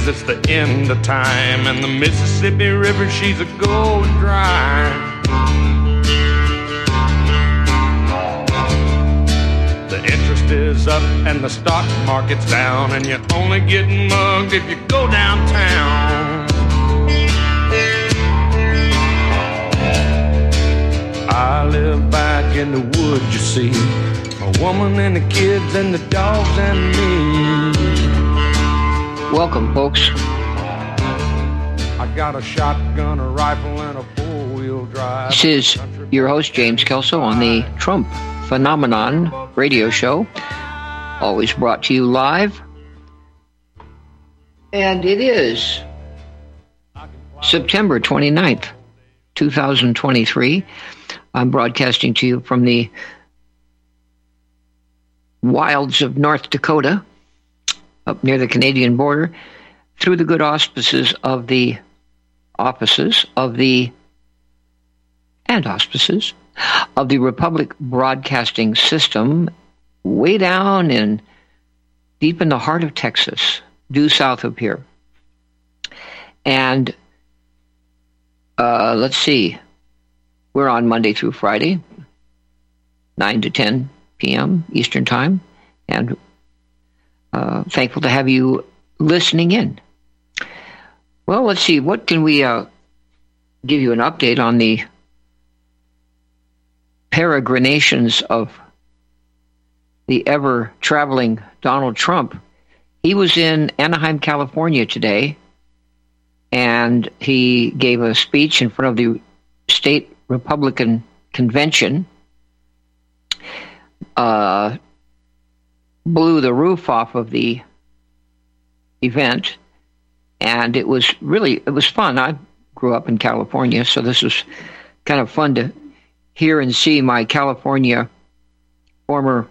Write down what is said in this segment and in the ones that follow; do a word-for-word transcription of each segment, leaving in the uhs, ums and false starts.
'cause it's the end of time, and the Mississippi River, she's a going dry. The interest is up and the stock market's down, and you're only getting mugged if you go downtown. I live back in the woods, you see, a woman and the kids and the dogs and me. Welcome, folks. I got a shotgun, a rifle, and a four-wheel drive. This is your host, James Kelso, on the Trump Phenomenon radio show. Always brought to you live. And it is September twenty-ninth, twenty twenty-three. I'm broadcasting to you from the wilds of North Dakota, up near the Canadian border, through the good auspices of the offices of the and auspices of the Republic Broadcasting System, way down in deep in the heart of Texas, due south of here. And uh, let's see, we're on Monday through Friday, nine to ten p.m. Eastern Time, and uh, thankful to have you listening in. Well, let's see, what can we uh, give you an update on the peregrinations of the ever-traveling Donald Trump. He was in Anaheim, California today, and he gave a speech in front of the state Republican convention, uh, blew the roof off of the event, and it was really, it was fun. I grew up in California, so this was kind of fun to hear and see my California former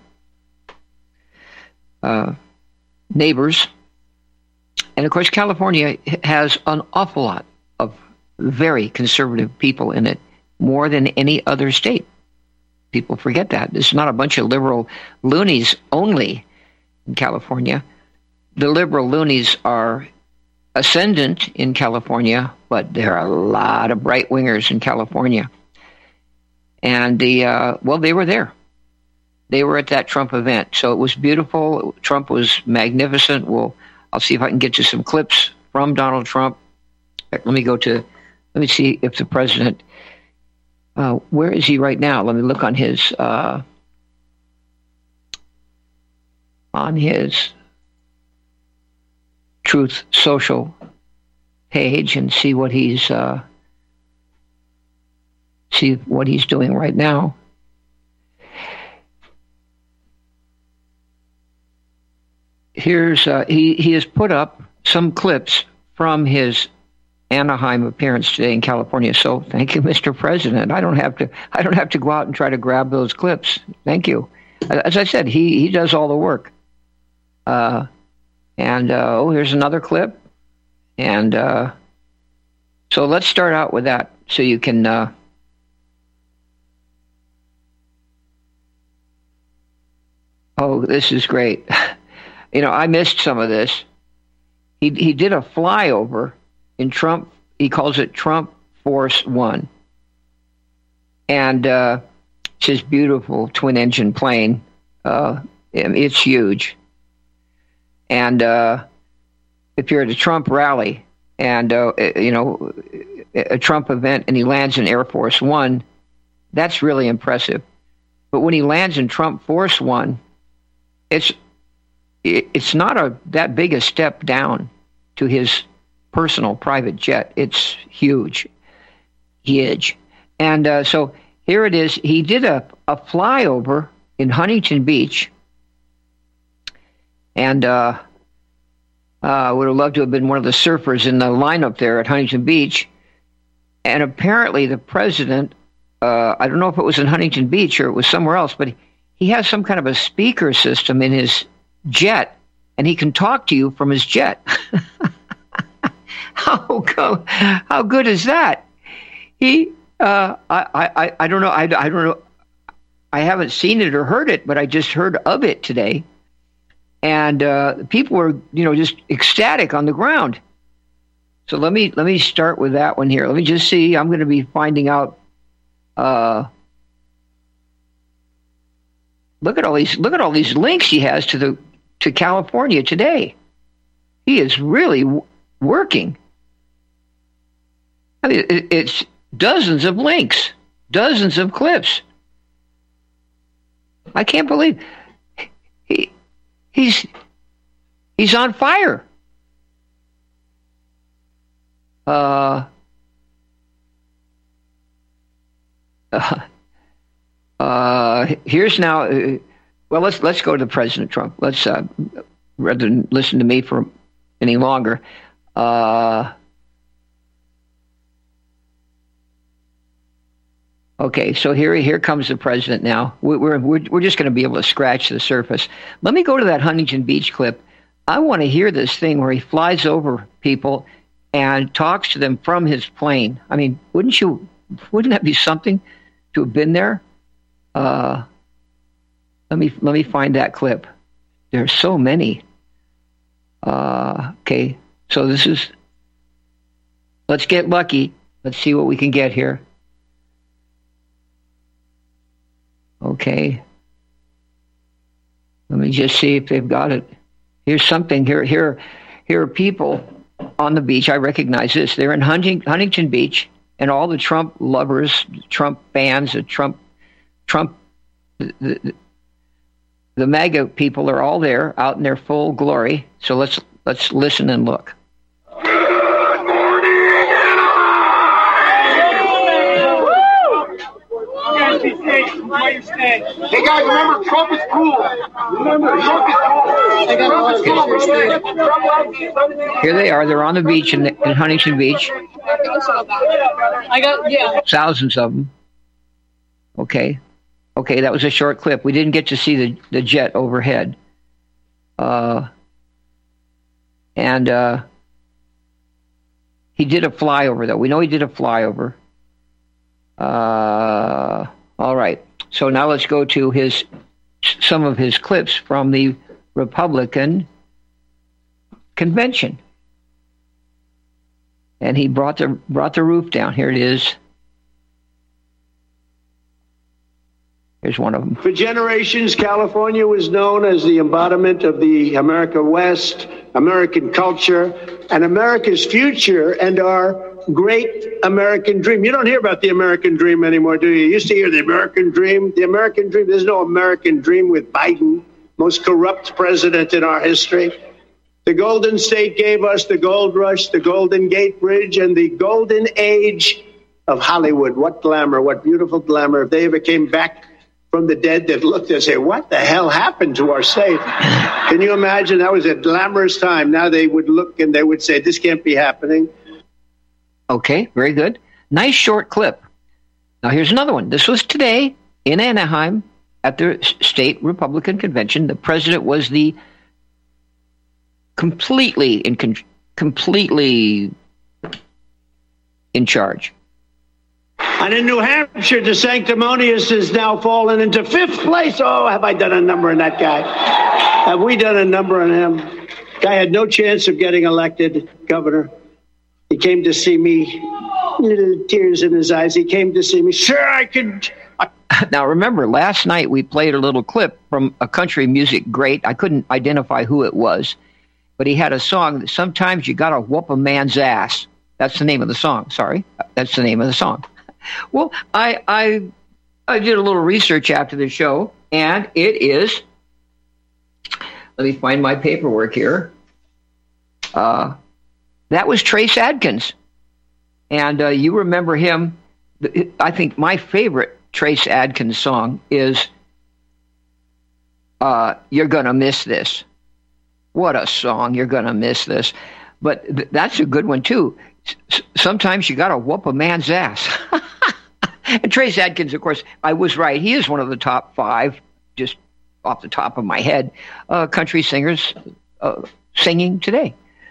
uh, neighbors. And of course, California has an awful lot of very conservative people in it, more than any other state. People forget that. It's not a bunch of liberal loonies only in California. The liberal loonies are ascendant in California, but there are a lot of right-wingers in California. And the uh, well, they were there. They were at that Trump event, so it was beautiful. Trump was magnificent. Well, I'll see if I can get you some clips from Donald Trump. Let me go to. Let me see if the president. Uh, where is he right now? Let me look on his uh, on his Truth Social page and see what he's uh, see what he's doing right now. Here's uh, he he has put up some clips from his Anaheim appearance today in California. So thank you, Mister President. I don't have to I don't have to go out and try to grab those clips. Thank you. As I said, he he does all the work. Uh, and uh, oh, here's another clip. And uh, so let's start out with that, so you can. Uh, oh, this is great. You know, I missed some of this. He he did a flyover in Trump. He calls it Trump Force One, and uh, it's his beautiful twin-engine plane. Uh, it's huge. And uh, if you're at a Trump rally and uh, you know a Trump event, and he lands in Air Force One, that's really impressive. But when he lands in Trump Force One, it's it's not a that big a step down to his personal private jet. It's huge, huge. And uh, so here it is. He did a, a flyover in Huntington Beach, and uh, uh, would have loved to have been one of the surfers in the lineup there at Huntington Beach. And apparently the president, uh, I don't know if it was in Huntington Beach or it was somewhere else, but he has some kind of a speaker system in his jet, and he can talk to you from his jet. how go, how good is that? He, uh, I, I, I don't know, I, I don't know, I haven't seen it or heard it, but I just heard of it today. and uh, people were, you know, just ecstatic on the ground. So let me let me start with that one here. Let me just see. I'm going to be finding out. Uh, look at all these. Look at all these links he has to the to California today. He is really w- working. I mean, it, it's dozens of links, dozens of clips. I can't believe he he's he's on fire. Uh, uh, uh, here's now. Uh, well, let's let's go to President Trump. Let's uh, rather than listen to me for any longer. Uh, okay, so here here comes the president. Now we're we're we're just going to be able to scratch the surface. Let me go to that Huntington Beach clip. I want to hear this thing where he flies over people and talks to them from his plane. I mean, wouldn't you? Wouldn't that be something to have been there? Uh, let me let me find that clip. There's so many. Uh, okay, so this is. Let's get lucky. Let's see what we can get here. Okay. Let me just see if they've got it. Here's something. Here, here, here are people on the beach. I recognize this. They're in Hunting, Huntington Beach, and all the Trump lovers, Trump fans, the Trump, Trump, the, the, the MAGA people are all there, out in their full glory. So let's let's listen and look. Hey guys, remember Trump is cool. Remember Trump is cool. Here they are. They're on the beach in, in Huntington Beach. I got yeah. Thousands of them. Okay, okay, that was a short clip. We didn't get to see the the jet overhead. Uh, and uh, he did a flyover though. We know he did a flyover. Uh, all right. So now let's go to his some of his clips from the Republican convention. And he brought the brought the roof down. Here it is. Here's one of them. For generations, California was known as the embodiment of the America West, American culture, and America's future, and our great American dream. You don't hear about the American dream anymore, do you? You used to hear the American dream. The American dream. There's no American dream with Biden, most corrupt president in our history. The Golden State gave us the gold rush, the Golden Gate Bridge, and the golden age of Hollywood. What glamour, what beautiful glamour. If they ever came back from the dead, they'd look and say, what the hell happened to our state? Can you imagine? That was a glamorous time. Now they would look and they would say, this can't be happening. Okay, very good. Nice short clip. Now here's another one. This was today in Anaheim at the state Republican convention. The president was the completely in con- completely in charge. And in New Hampshire, the sanctimonious has now fallen into fifth place. Oh, have I done a number on that guy? Have we done a number on him? Guy had no chance of getting elected governor. He came to see me, little tears in his eyes. He came to see me. Sir, I could. I- Now, remember, last night we played a little clip from a country music great. I couldn't identify who it was, but he had a song that sometimes you got to whoop a man's ass. That's the name of the song. Sorry. That's the name of the song. Well, I, I, I did a little research after the show, and it is, let me find my paperwork here. Uh, That was Trace Adkins. And uh, you remember him. I think my favorite Trace Adkins song is uh, You're Gonna Miss This. What a song, You're Gonna Miss This. But th- that's a good one, too. S- sometimes you got to whoop a man's ass. And Trace Adkins, of course, I was right. He is one of the top five, just off the top of my head, uh, country singers uh, singing today.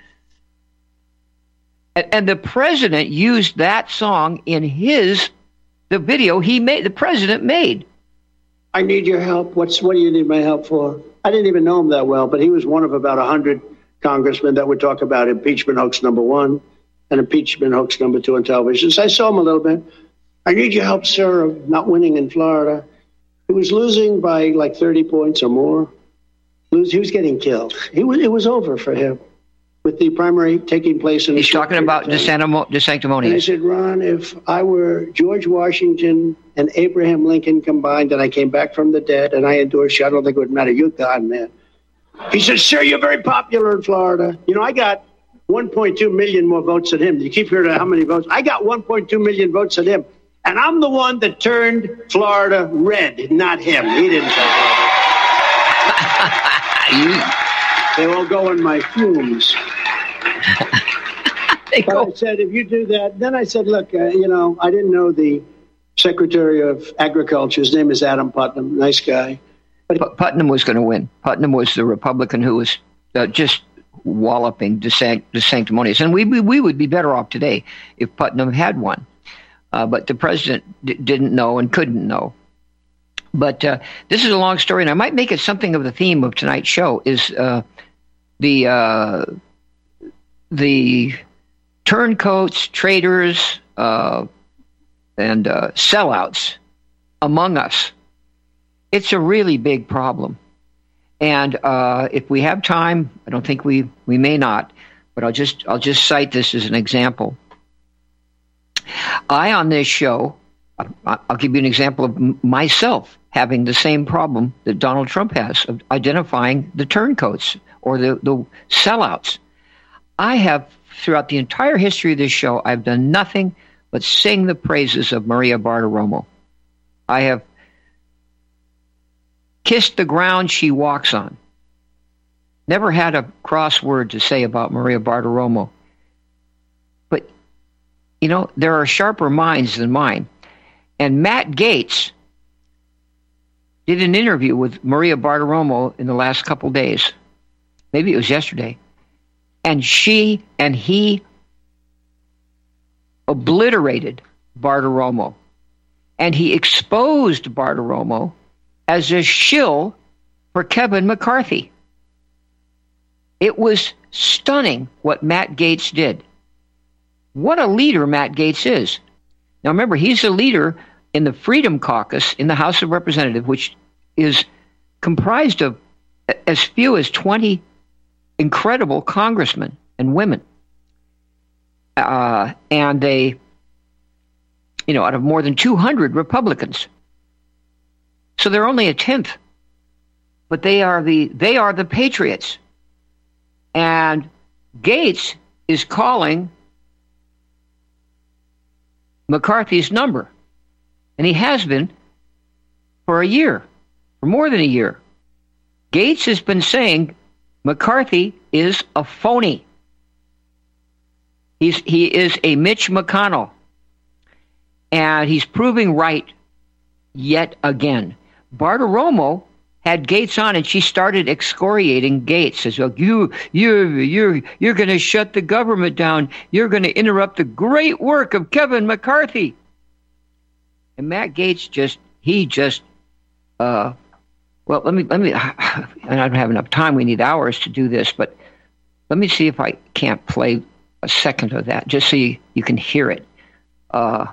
And the president used that song in his, the video he made, the president made. I need your help. What's what do you need my help for? I didn't even know him that well, but he was one of about a hundred congressmen that would talk about impeachment hoax number one and impeachment hoax number two on television. So I saw him a little bit. I need your help, sir, of not winning in Florida. He was losing by like thirty points or more. He was getting killed. He was, it was over for him with the primary taking place in. He's talking about DeSanctimonious. And I said, Ron, if I were George Washington and Abraham Lincoln combined, and I came back from the dead and I endorsed you, I don't think it would matter. You're gone, man. He said, sir, you're very popular in Florida. You know, I got one point two million more votes than him. You keep hearing how many votes? I got one point two million votes than him. And I'm the one that turned Florida red, not him. He didn't turn Florida. They all go in my fumes. They but go. I said, if you do that, then I said, look, uh, you know, I didn't know the Secretary of Agriculture. His name is Adam Putnam. Nice guy. But P- Putnam was going to win. Putnam was the Republican who was uh, just walloping DeSanctimonious. And we, we we would be better off today if Putnam had won. Uh, but the president d- didn't know and couldn't know. But uh, this is a long story, and I might make it something of the theme of tonight's show, is uh, the uh, the turncoats, traitors, uh, and uh, sellouts among us. It's a really big problem. And uh, if we have time, I don't think we, we may not, but I'll just I'll just cite this as an example. I, on this show, I'll give you an example of myself having the same problem that Donald Trump has of identifying the turncoats or the, the sellouts. I have, throughout the entire history of this show, I've done nothing but sing the praises of Maria Bartiromo. I have kissed the ground she walks on. Never had a cross word to say about Maria Bartiromo. But, you know, there are sharper minds than mine. And Matt Gaetz did an interview with Maria Bartiromo in the last couple days. Maybe it was yesterday. And she and he obliterated Bartiromo. And he exposed Bartiromo as a shill for Kevin McCarthy. It was stunning what Matt Gaetz did. What a leader Matt Gaetz is. Now remember, he's a leader in the Freedom Caucus in the House of Representatives, which is comprised of as few as twenty incredible congressmen and women. Uh, and they, you know, out of more than two hundred Republicans. So they're only a tenth. But they are the they are the patriots. And Gaetz is calling McCarthy's number. And he has been for a year, for more than a year. Gaetz has been saying McCarthy is a phony. He's, he is a Mitch McConnell. And he's proving right yet again. Bartiromo had Gaetz on, and she started excoriating Gaetz. Says, well, you, you, you're, you're going to shut the government down. You're going to interrupt the great work of Kevin McCarthy. And Matt Gaetz just, he just, uh, well, let me, let me, and I don't have enough time. We need hours to do this, but let me see if I can't play a second of that, just so you, you can hear it. Uh,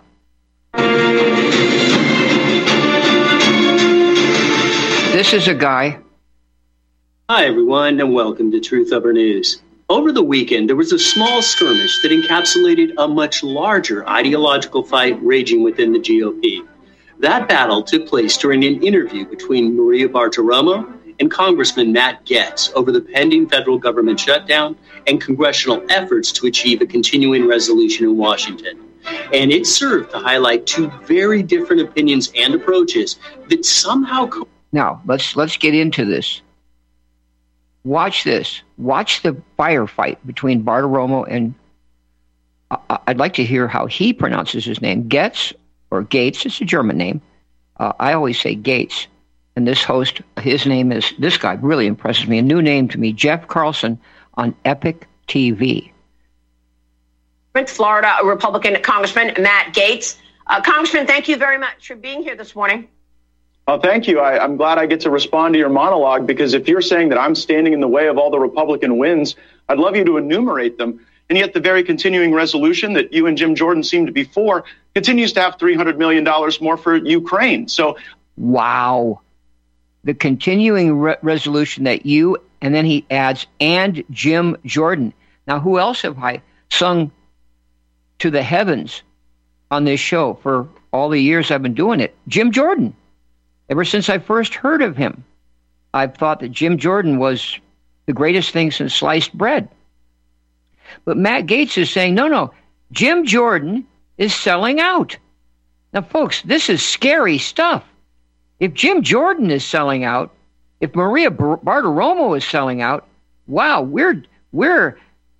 This is a guy. Hi, everyone, and welcome to Truth Over News. Over the weekend, there was a small skirmish that encapsulated a much larger ideological fight raging within the G O P. That battle took place during an interview between Maria Bartiromo and Congressman Matt Gaetz over the pending federal government shutdown and congressional efforts to achieve a continuing resolution in Washington. And it served to highlight two very different opinions and approaches that somehow... Co- Now, let's let's get into this. Watch this. Watch the firefight between Bartiromo and... Uh, I'd like to hear how he pronounces his name. Gaetz or Gaetz. It's a German name. Uh, I always say Gaetz. And this host, his name is... This guy really impresses me. A new name to me, Jeff Carlson on Epic T V. Florida Republican Congressman Matt Gaetz. Uh, Congressman, thank you very much for being here this morning. Well, thank you. I, I'm glad I get to respond to your monologue, because if you're saying that I'm standing in the way of all the Republican wins, I'd love you to enumerate them. And yet the very continuing resolution that you and Jim Jordan seem to be for continues to have three hundred million dollars more for Ukraine. So, wow. The continuing re- resolution that you, and then he adds, and Jim Jordan. Now, who else have I sung to the heavens on this show for all the years I've been doing it? Jim Jordan. Ever since I first heard of him, I've thought that Jim Jordan was the greatest thing since sliced bread. But Matt Gaetz is saying, no, no, Jim Jordan is selling out. Now, folks, this is scary stuff. If Jim Jordan is selling out, if Maria Bartiromo is selling out, wow, we're we're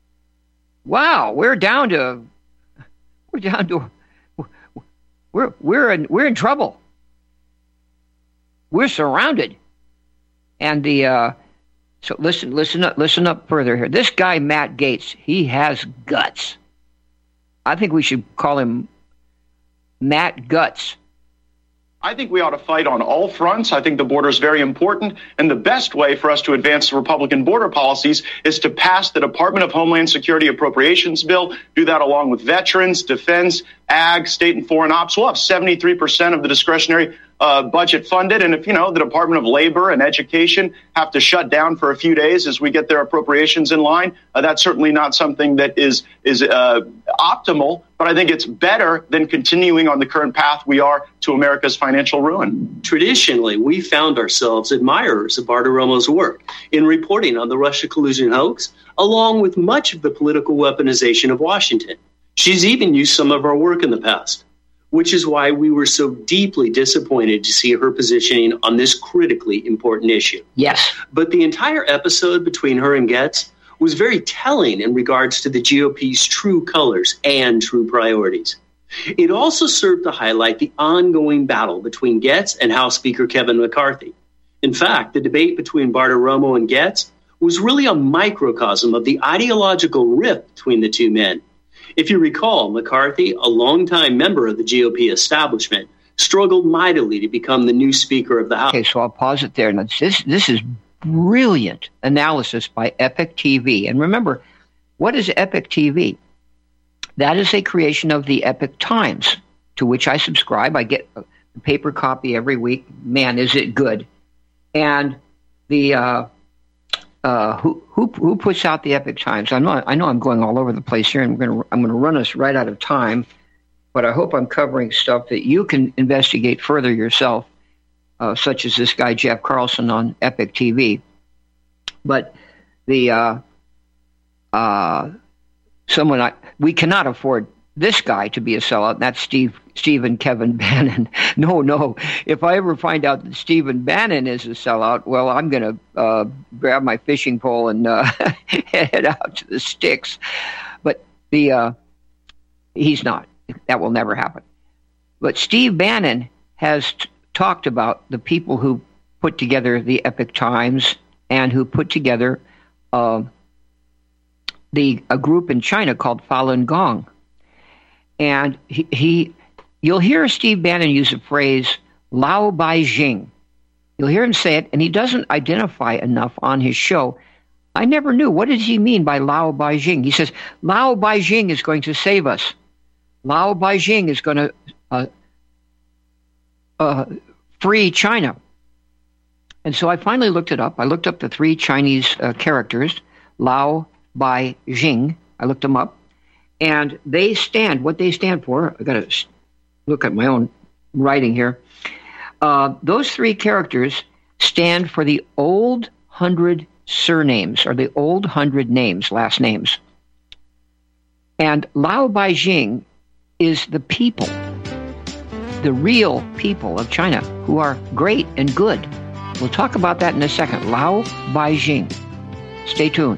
wow, we're down to we're down to we're we're in we're in trouble. We're surrounded. And the uh, so listen, listen up, listen up further here. This guy, Matt Gaetz, he has guts. I think we should call him Matt Guts. I think we ought to fight on all fronts. I think the border is very important. And the best way for us to advance the Republican border policies is to pass the Department of Homeland Security Appropriations Bill, do that along with veterans, defense, ag, state and foreign ops. We'll have seventy-three percent of the discretionary uh, budget funded. And if, you know, the Department of Labor and Education have to shut down for a few days as we get their appropriations in line, uh, that's certainly not something that is is uh, optimal. But I think it's better than continuing on the current path we are to America's financial ruin. Traditionally, we found ourselves admirers of Bartiromo's work in reporting on the Russia collusion hoax, along with much of the political weaponization of Washington. She's even used some of our work in the past, which is why we were so deeply disappointed to see her positioning on this critically important issue. Yes. But the entire episode between her and Gaetz was very telling in regards to the G O P's true colors and true priorities. It also served to highlight the ongoing battle between Gaetz and House Speaker Kevin McCarthy. In fact, the debate between Bartiromo and Gaetz was really a microcosm of the ideological rift between the two men. If you recall, McCarthy, a longtime member of the G O P establishment, struggled mightily to become the new Speaker of the House. Okay, so I'll pause it there. Now, this, this is brilliant analysis by Epic T V. And remember, what is Epic T V? That is a creation of the Epic Times, to which I subscribe. I get a paper copy every week. Man, is it good. And the uh, uh, who who who puts out the Epic Times? I know I know I'm going all over the place here, and we're gonna I'm gonna run us right out of time. But I hope I'm covering stuff that you can investigate further yourself. Uh, such as this guy, Jeff Carlson, on Epic T V. But the uh, uh, someone I we cannot afford this guy to be a sellout. And that's Steve Stephen Kevin Bannon. No, no. If I ever find out that Stephen Bannon is a sellout, well, I'm going to uh, grab my fishing pole and uh, head out to the sticks. But the uh, he's not. That will never happen. But Steve Bannon has T- talked about the people who put together the Epic Times and who put together uh, the a group in China called Falun Gong. And he, he, you'll hear Steve Bannon use the phrase Lao Beijing. You'll hear him say it, and he doesn't identify enough on his show. I never knew. What did he mean by Lao Beijing? He says, Lao Beijing is going to save us. Lao Beijing is going to uh, Uh, free China. And so I finally looked it up. I looked up the three Chinese uh, characters, Lao, Bai, Jing. I looked them up. And they stand, what they stand for, I got to look at my own writing here. Uh, those three characters stand for the old hundred surnames, or the old hundred names, last names. And Lao Beijing is the people, the real people of China, who are great and good. We'll talk about that in a second. Lao Beijing. Stay tuned.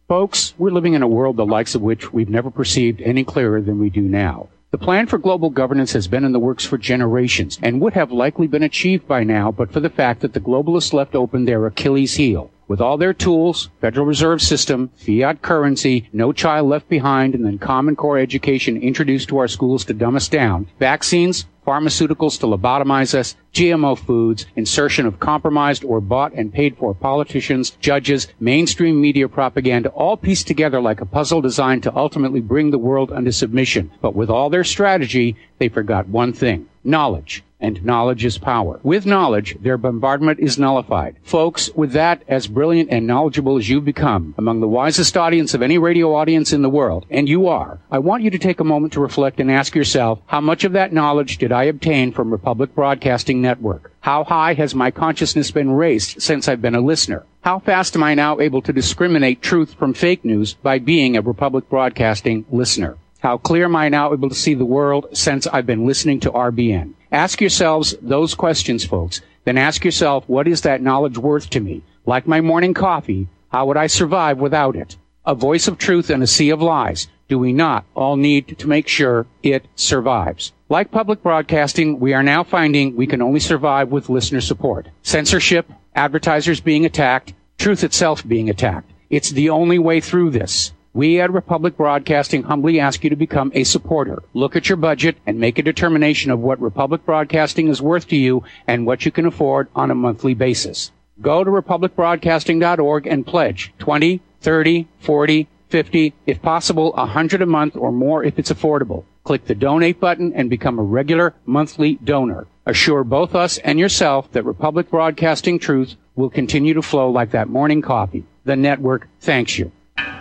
Folks, we're living in a world the likes of which we've never perceived any clearer than we do now. The plan for global governance has been in the works for generations and would have likely been achieved by now but for the fact that the globalists left open their Achilles heel. With all their tools, Federal Reserve System, fiat currency, no child left behind, and then Common Core education introduced to our schools to dumb us down, vaccines, pharmaceuticals to lobotomize us, G M O foods, insertion of compromised or bought and paid for politicians, judges, mainstream media propaganda, all pieced together like a puzzle designed to ultimately bring the world under submission. But with all their strategy, they forgot one thing: knowledge. And knowledge is power. With knowledge, their bombardment is nullified. Folks, with that, as brilliant and knowledgeable as you've become, among the wisest audience of any radio audience in the world, and you are, I want you to take a moment to reflect and ask yourself, how much of that knowledge did I obtain from Republic Broadcasting Network? How high has my consciousness been raised since I've been a listener? How fast am I now able to discriminate truth from fake news by being a Republic Broadcasting listener? How clear am I now able to see the world since I've been listening to R B N? Ask yourselves those questions, folks. Then ask yourself, what is that knowledge worth to me? Like my morning coffee, how would I survive without it? A voice of truth in a sea of lies. Do we not all need to make sure it survives? Like public broadcasting, we are now finding we can only survive with listener support. Censorship, advertisers being attacked, truth itself being attacked. It's the only way through this. We at Republic Broadcasting humbly ask you to become a supporter. Look at your budget and make a determination of what Republic Broadcasting is worth to you and what you can afford on a monthly basis. Go to republic broadcasting dot org and pledge twenty, thirty, forty, fifty, if possible, one hundred a month or more if it's affordable. Click the donate button and become a regular monthly donor. Assure both us and yourself that Republic Broadcasting truth will continue to flow like that morning coffee. The network thanks you.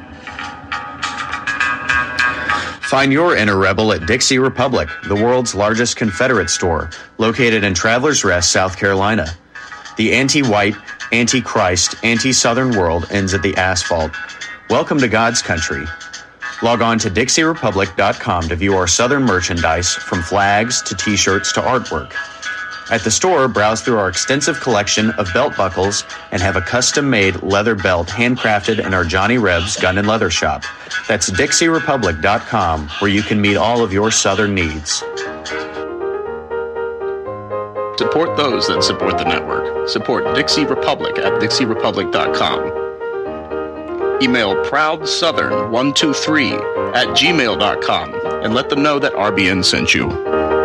Find your inner rebel at Dixie Republic, the world's largest Confederate store, located in Travelers Rest, South Carolina. The anti-white, anti-Christ, anti-Southern world ends at the asphalt. Welcome to God's country. Log on to dixie republic dot com to view our Southern merchandise, from flags to t-shirts to artwork. At the store, browse through our extensive collection of belt buckles and have a custom-made leather belt handcrafted in our Johnny Rebs Gun and Leather Shop. That's dixie republic dot com, where you can meet all of your Southern needs. Support those that support the network. Support Dixie Republic at dixie republic dot com. Email proud southern one two three at gmail dot com and let them know that R B N sent you.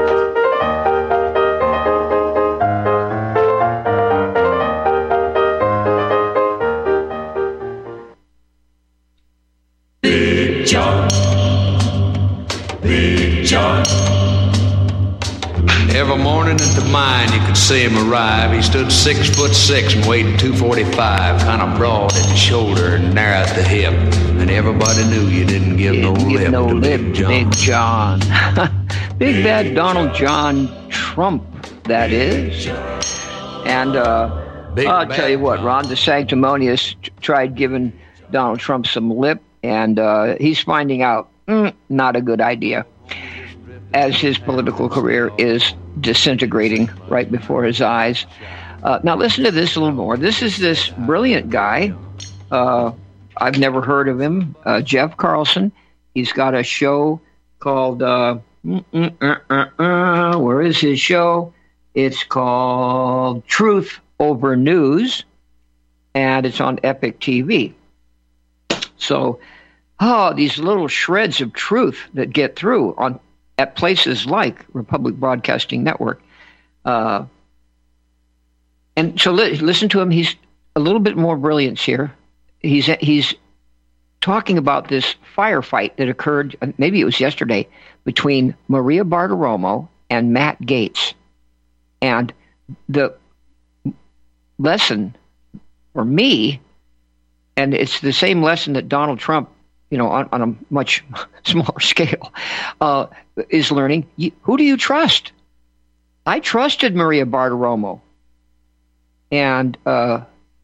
Big John, Big John. Every morning at the mine you could see him arrive. He stood six foot six and weighed two forty-five, kind of broad at the shoulder and narrow at the hip. And everybody knew you didn't give didn't no give lip no to lip Big to John. Big John. Big bad Donald John Trump, that is. And uh, Big I'll bad tell you what, John. Ron DeSanctimonious t- tried giving Donald Trump some lip, and uh, he's finding out, mm, not a good idea, as his political career is disintegrating right before his eyes. Uh, now listen to this a little more. This is this brilliant guy. Uh, I've never heard of him. Uh, Jeff Carlson. He's got a show called, uh, mm, mm, uh, uh, uh, where is his show? It's called Truth Over News, and it's on Epic T V. So, oh, these little shreds of truth that get through on at places like Republic Broadcasting Network. Uh, and so li- listen to him. He's a little bit more brilliance here. He's he's talking about this firefight that occurred, maybe it was yesterday, between Maria Bartiromo and Matt Gaetz. And the lesson for me, and it's the same lesson that Donald Trump, you know, on, on a much smaller scale, uh, is learning. You, who do you trust? I trusted Maria Bartiromo, and uh,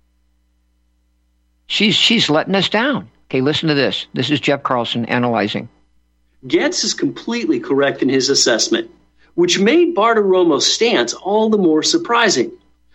she's she's letting us down. Okay, listen to this. This is Jeff Carlson analyzing. Gaetz is completely correct in his assessment, which made Bartiromo's stance all the more surprising.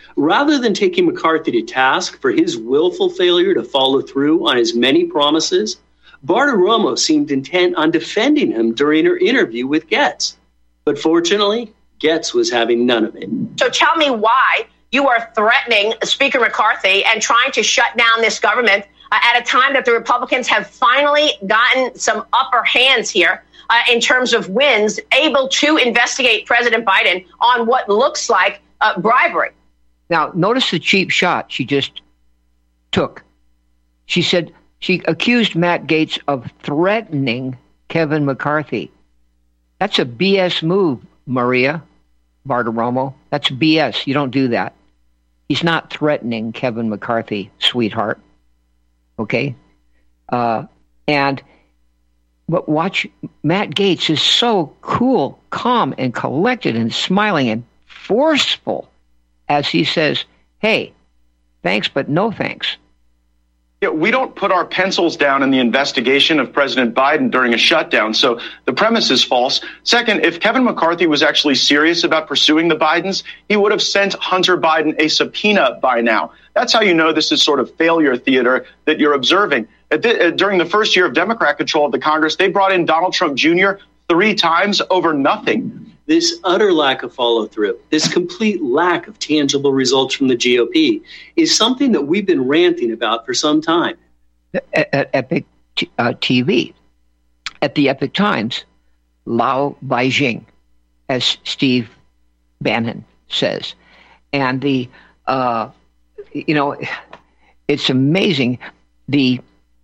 Rather than taking McCarthy to task for his willful failure to follow through on his many promises, Bartiromo seemed intent on defending him during her interview with Getz. But fortunately, Getz was having none of it. So tell me why you are threatening Speaker McCarthy and trying to shut down this government uh, at a time that the Republicans have finally gotten some upper hands here uh, in terms of wins, able to investigate President Biden on what looks like uh, bribery. Now, notice the cheap shot she just took. She said she accused Matt Gaetz of threatening Kevin McCarthy. That's a B S move, Maria Bartiromo. That's B S. You don't do that. He's not threatening Kevin McCarthy, sweetheart. Okay? Uh, and, but watch, Matt Gaetz is so cool, calm, and collected and smiling and forceful as he says, hey, thanks, but no thanks. Yeah, we don't put our pencils down in the investigation of President Biden during a shutdown, so the premise is false. Second, if Kevin McCarthy was actually serious about pursuing the Bidens, he would have sent Hunter Biden a subpoena by now. That's how you know this is sort of failure theater that you're observing. At the, uh, during the first year of Democrat control of the Congress, they brought in Donald Trump Junior three times over nothing. This utter lack of follow-through, this complete lack of tangible results from the G O P is something that we've been ranting about for some time. At, at Epic uh, T V, at the Epic Times, Lao Beijing, as Steve Bannon says. And the, uh, you know, it's amazing. The,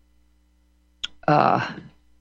uh,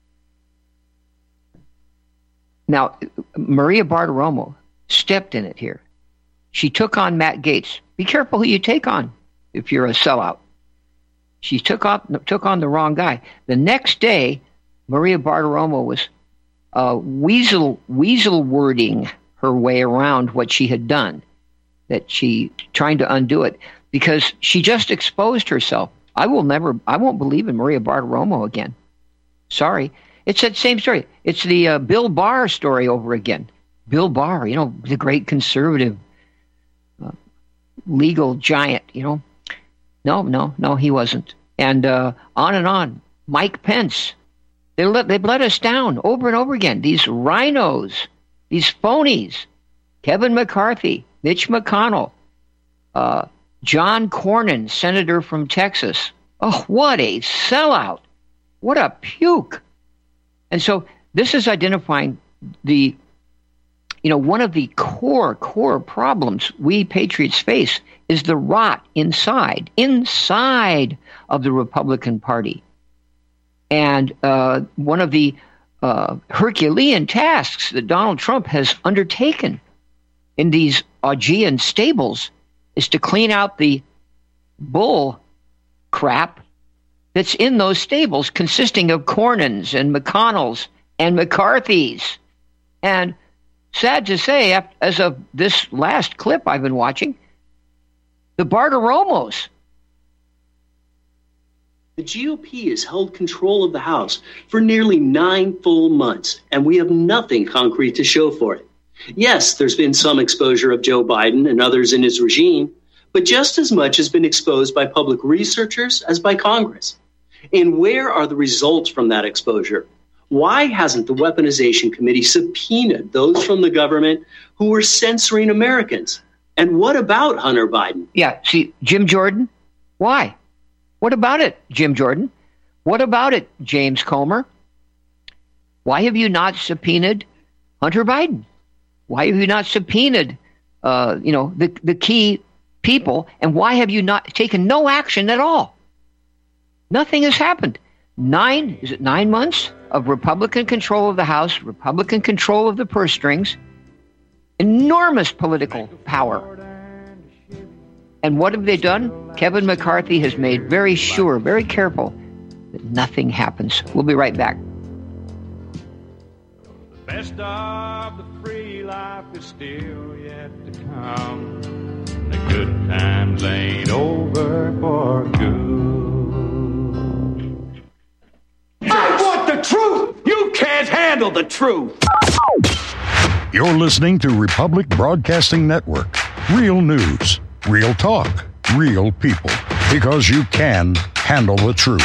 Now, Maria Bartiromo stepped in it here. She took on Matt Gaetz. Be careful who you take on if you're a sellout. She took off, took on the wrong guy. The next day, Maria Bartiromo was uh, weasel weasel wording her way around what she had done, that she trying to undo it because she just exposed herself. I will never, I won't believe in Maria Bartiromo again. Sorry. It's that same story. It's the uh, Bill Barr story over again. Bill Barr, you know, the great conservative uh, legal giant, you know. No, no, no, he wasn't. And uh, on and on. Mike Pence. They let, they've let us down over and over again. These rhinos, these phonies. Kevin McCarthy, Mitch McConnell, uh, John Cornyn, senator from Texas. Oh, what a sellout. What a puke. And so this is identifying the, you know, one of the core, core problems we patriots face is the rot inside, inside of the Republican Party. And uh, one of the uh, Herculean tasks that Donald Trump has undertaken in these Augean stables is to clean out the bull crap that's in those stables consisting of Cornyns and McConnells and McCarthys. And sad to say, as of this last clip I've been watching, the Bartiromos. The G O P has held control of the House for nearly nine full months, and we have nothing concrete to show for it. Yes, there's been some exposure of Joe Biden and others in his regime, but just as much has been exposed by public researchers as by Congress. And where are the results from that exposure? Why hasn't the Weaponization Committee subpoenaed those from the government who were censoring Americans? And what about Hunter Biden? Yeah, see, Jim Jordan, why? What about it, Jim Jordan? What about it, James Comer? Why have you not subpoenaed Hunter Biden? Why have you not subpoenaed, uh, you know, the, the key people? And why have you not taken no action at all? Nothing has happened. Nine, is it nine months of Republican control of the House, Republican control of the purse strings, enormous political power. And what have they done? Kevin McCarthy has made very sure, very careful that nothing happens. We'll be right back. The best of the free life is still yet to come. The good times ain't over for good. I want the truth! You can't handle the truth! You're listening to Republic Broadcasting Network. Real news. Real talk, real people, because you can handle the truth.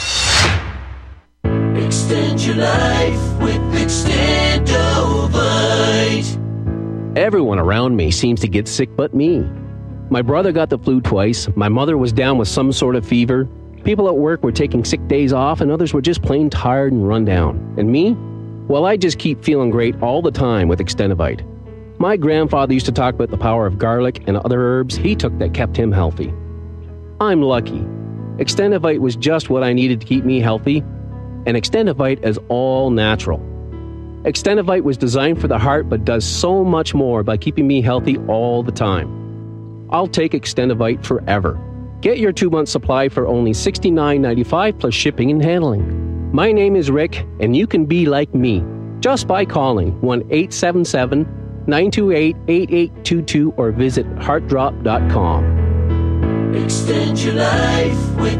Extend your life with Extendovite. Everyone around me seems to get sick but me. My brother got the flu twice, my mother was down with some sort of fever, people at work were taking sick days off, and others were just plain tired and run down. And me? Well, I just keep feeling great all the time with Extendovite. My grandfather used to talk about the power of garlic and other herbs he took that kept him healthy. I'm lucky. Extendovite was just what I needed to keep me healthy, and Extendovite is all natural. Extendovite was designed for the heart but does so much more by keeping me healthy all the time. I'll take Extendovite forever. Get your two-month supply for only sixty-nine ninety-five plus shipping and handling. My name is Rick, and you can be like me just by calling one eight seven seven, nine two eight, eight eight two two or visit heart drop dot com. Extend your life with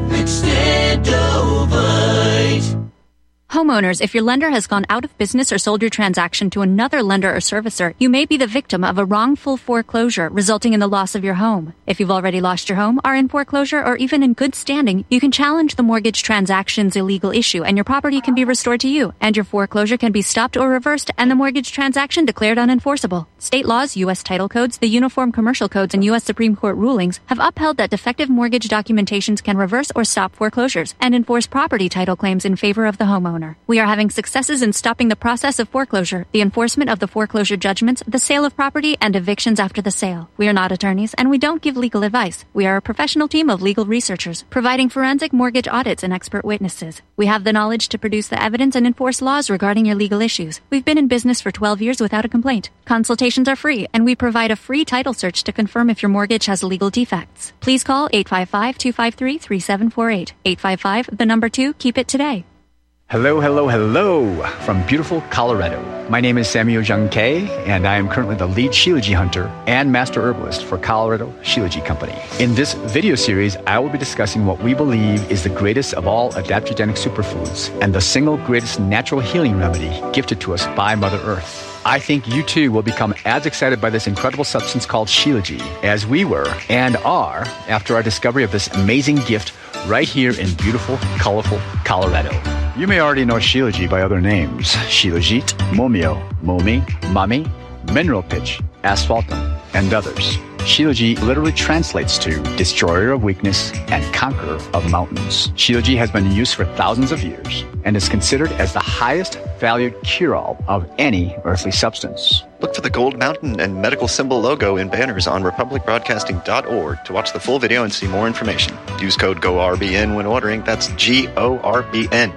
Extendovite. Homeowners, if your lender has gone out of business or sold your transaction to another lender or servicer, you may be the victim of a wrongful foreclosure resulting in the loss of your home. If you've already lost your home, are in foreclosure, or even in good standing, you can challenge the mortgage transaction's illegal issue and your property can be restored to you, and your foreclosure can be stopped or reversed and the mortgage transaction declared unenforceable. State laws, U S title codes, the Uniform Commercial Codes, and U S Supreme Court rulings have upheld that defective mortgage documentations can reverse or stop foreclosures and enforce property title claims in favor of the homeowner. We are having successes in stopping the process of foreclosure, the enforcement of the foreclosure judgments, the sale of property, and evictions after the sale. We are not attorneys, and we don't give legal advice. We are a professional team of legal researchers, providing forensic mortgage audits and expert witnesses. We have the knowledge to produce the evidence and enforce laws regarding your legal issues. We've been in business for twelve years without a complaint. Consultations are free, and we provide a free title search to confirm if your mortgage has legal defects. Please call eight five five, two five three, three seven four eight. eight five five, the number two, keep it today. Hello, hello, hello from beautiful Colorado. My name is Samuel Jung Kay, and I am currently the lead Shilajit hunter and master herbalist for Colorado Shilajit Company. In this video series, I will be discussing what we believe is the greatest of all adaptogenic superfoods and the single greatest natural healing remedy gifted to us by Mother Earth. I think you too will become as excited by this incredible substance called Shilajit as we were and are after our discovery of this amazing gift right here in beautiful, colorful Colorado. You may already know Shilajit by other names: Shilajit, Momio, Momi, Mami, Mineral Pitch, Asphaltum, and others. Shilajit literally translates to destroyer of weakness and conqueror of mountains. Shilajit has been in use for thousands of years and is considered as the highest valued cure-all of any earthly substance. Look for the gold mountain and medical symbol logo in banners on republic broadcasting dot org to watch the full video and see more information. Use code G O R B N when ordering. That's G O R B N.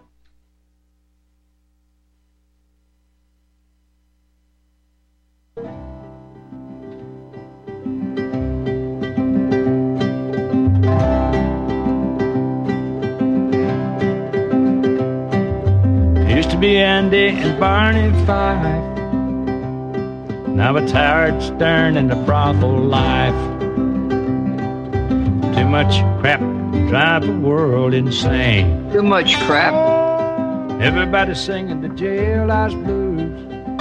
Used to be Andy and Barney Fife. Now it's Howard Stern and the brothel life. Too much crap to drive the world insane. Too much crap. Everybody singing the jailhouse blues.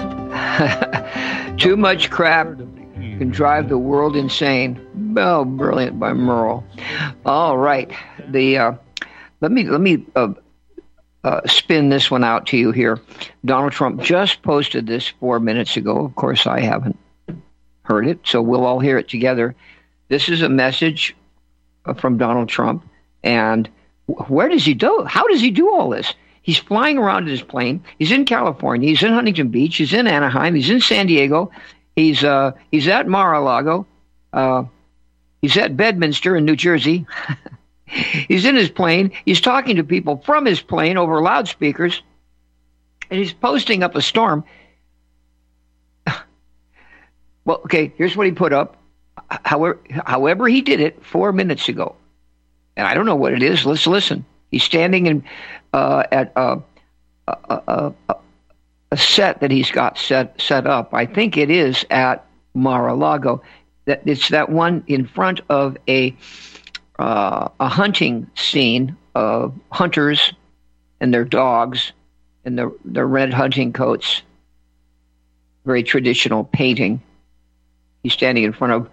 Too much crap can drive the world insane. Oh, brilliant by Merle. All right, the uh, let me let me. Uh, Uh, spin this one out to you here. Donald Trump just posted this four minutes ago. Of course, I haven't heard it, so we'll all hear it together. This is a message uh, from Donald Trump, and where does he do? How does he do all this? He's flying around in his plane. He's in California. He's in Huntington Beach. He's in Anaheim. He's in San Diego. He's uh, he's at Mar-a-Lago. Uh, he's at Bedminster in New Jersey. He's in his plane. He's talking to people from his plane over loudspeakers, and he's posting up a storm. Well, okay, here's what he put up. However, however he did it four minutes ago, and I don't know what it is. Let's listen. He's standing in uh, at uh, a, a, a, a set that he's got set set up. I think it is at Mar-a-Lago. That it's that one in front of a. Uh, a hunting scene of hunters and their dogs and their, their red hunting coats. Very traditional painting. He's standing in front of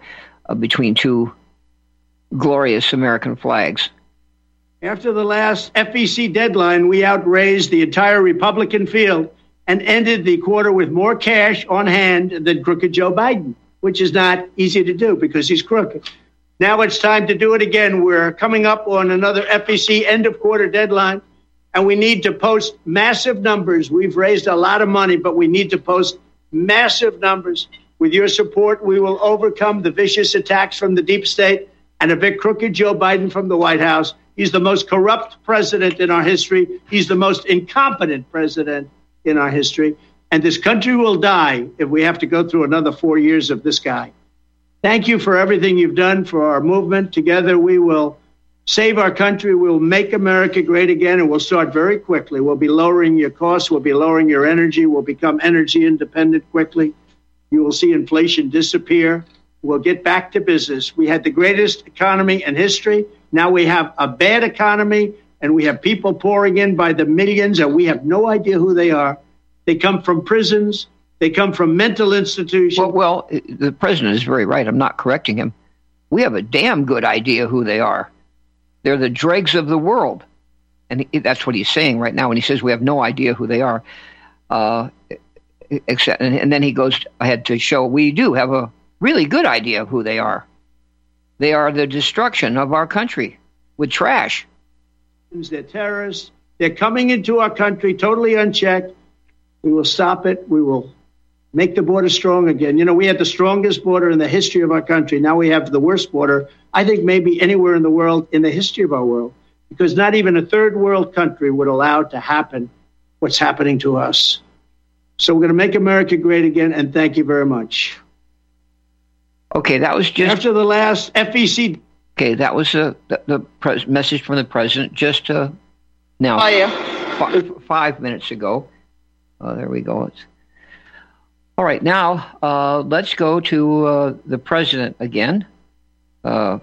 uh, between two glorious American flags. After the last F E C deadline, we outraised the entire Republican field and ended the quarter with more cash on hand than crooked Joe Biden, which is not easy to do because he's crooked. Now it's time to do it again. We're coming up on another F E C end of quarter deadline, and we need to post massive numbers. We've raised a lot of money, but we need to post massive numbers. With your support, we will overcome the vicious attacks from the deep state and evict crooked Joe Biden from the White House. He's the most corrupt president in our history. He's the most incompetent president in our history. And this country will die if we have to go through another four years of this guy. Thank you for everything you've done for our movement. Together we will save our country. We'll make America great again, and we'll start very quickly. We'll be lowering your costs. We'll be lowering your energy. We'll become energy independent quickly. You will see inflation disappear. We'll get back to business. We had the greatest economy in history. Now we have a bad economy, and we have people pouring in by the millions, and we have no idea who they are. They come from prisons. They come from mental institutions. Well, well, the president is very right. I'm not correcting him. We have a damn good idea who they are. They're the dregs of the world. And he, that's what he's saying right now when he says we have no idea who they are. Uh, except, and, and then he goes ahead to show we do have a really good idea of who they are. They are the destruction of our country with trash. They're terrorists. They're coming into our country totally unchecked. We will stop it. We will make the border strong again. You know, we had the strongest border in the history of our country. Now we have the worst border, I think, maybe anywhere in the world in the history of our world, because not even a third world country would allow it to happen what's happening to us. So we're going to make America great again, and thank you very much. Okay, that was just... After the last F E C... Okay, that was uh, the, the pres- message from the president just uh, now, oh, yeah. f- five minutes ago. Oh, there we go. It's... All right, now uh, let's go to uh, the president again. Uh,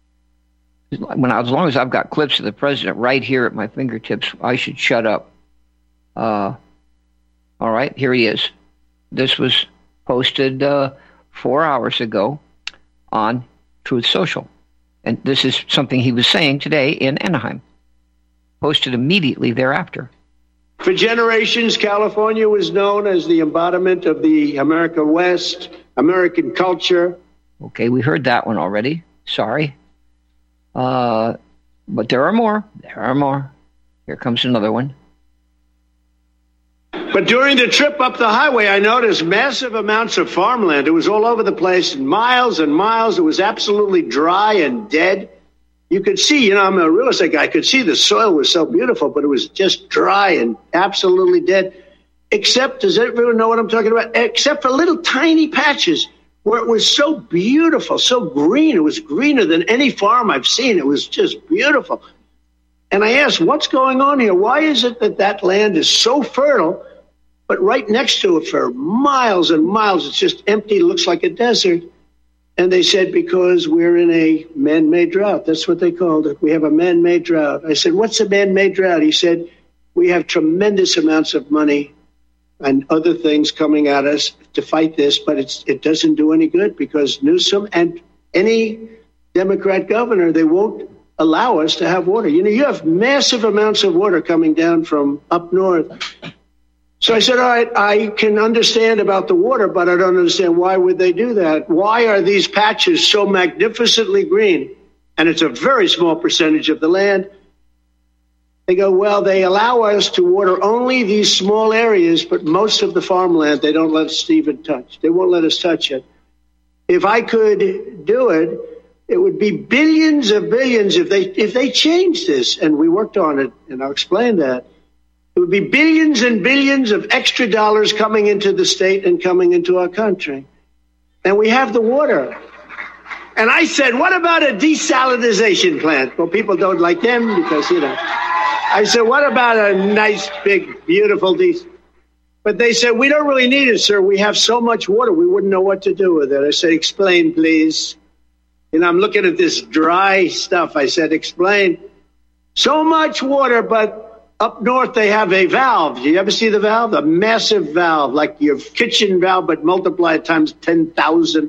when I, as long as I've got clips of the president right here at my fingertips, I should shut up. Uh, all right, here he is. This was posted uh, four hours ago on Truth Social. And this is something he was saying today in Anaheim. Posted immediately thereafter. For generations, California was known as the embodiment of the America West, American culture. Okay, we heard that one already. Sorry. Uh, but there are more. There are more. Here comes another one. But during the trip up the highway, I noticed massive amounts of farmland. It was all over the place, miles and miles. It was absolutely dry and dead. You could see, you know, I'm a real estate guy. I could see the soil was so beautiful, but it was just dry and absolutely dead. Except, does everyone know what I'm talking about? Except for little tiny patches where it was so beautiful, so green. It was greener than any farm I've seen. It was just beautiful. And I asked, what's going on here? Why is it that that land is so fertile, but right next to it for miles and miles, it's just empty, looks like a desert? And they said, because we're in a man-made drought. That's what they called it. We have a man-made drought. I said, what's a man-made drought? He said, we have tremendous amounts of money and other things coming at us to fight this, but it's, it doesn't do any good because Newsom and any Democrat governor, they won't allow us to have water. You know, you have massive amounts of water coming down from up north. So I said, all right, I can understand about the water, but I don't understand why would they do that? Why are these patches so magnificently green? And it's a very small percentage of the land. They go, well, they allow us to water only these small areas, but most of the farmland, they don't let us even touch. They won't let us touch it. If I could do it, it would be billions of billions if they if they changed this. And we worked on it, and I'll explain that. It would be billions and billions of extra dollars coming into the state and coming into our country. And we have the water. And I said, what about a desalinization plant? Well, people don't like them because, you know. I said, what about a nice, big, beautiful des... But they said, we don't really need it, sir. We have so much water, we wouldn't know what to do with it. I said, explain, please. You know, I'm looking at this dry stuff. I said, explain. So much water, but up north, they have a valve. Do you ever see the valve? A massive valve, like your kitchen valve, but multiply it times ten thousand.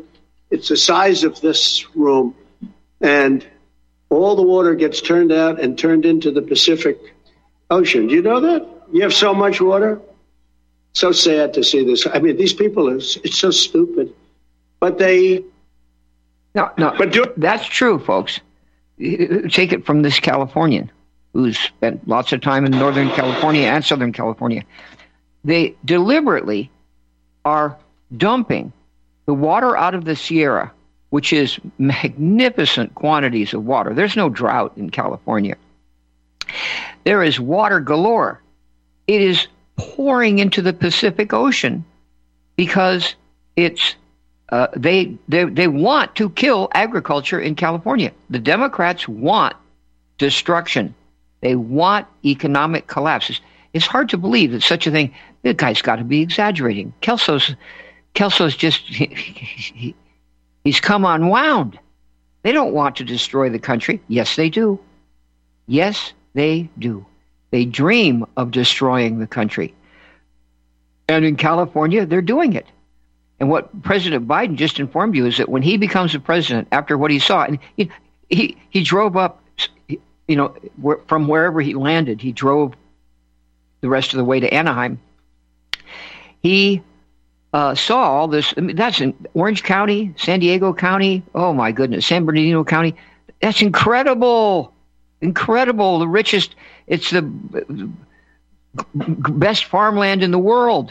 It's the size of this room, and all the water gets turned out and turned into the Pacific Ocean. Do you know that? You have so much water? So sad to see this. I mean, these people, are, it's so stupid. But they... No, no, but do, that's true, folks. Take it from this Californian who's spent lots of time in Northern California and Southern California. They deliberately are dumping the water out of the Sierra, which is magnificent quantities of water. There's no drought in California. There is water galore. It is pouring into the Pacific Ocean because it's uh, they, they they want to kill agriculture in California. The Democrats want destruction. They want economic collapses. It's hard to believe that such a thing. The guy's got to be exaggerating. Kelso's Kelso's just he, he, he's come unwound. They don't want to destroy the country. Yes, they do. Yes, they do. They dream of destroying the country. And in California, they're doing it. And what President Biden just informed you is that when he becomes a president, after what he saw, and he he, he drove up, you know, from wherever he landed, he drove the rest of the way to Anaheim. He uh, saw all this. I mean, that's in Orange County, San Diego County. Oh, my goodness, San Bernardino County. That's incredible. Incredible. The richest. It's the best farmland in the world.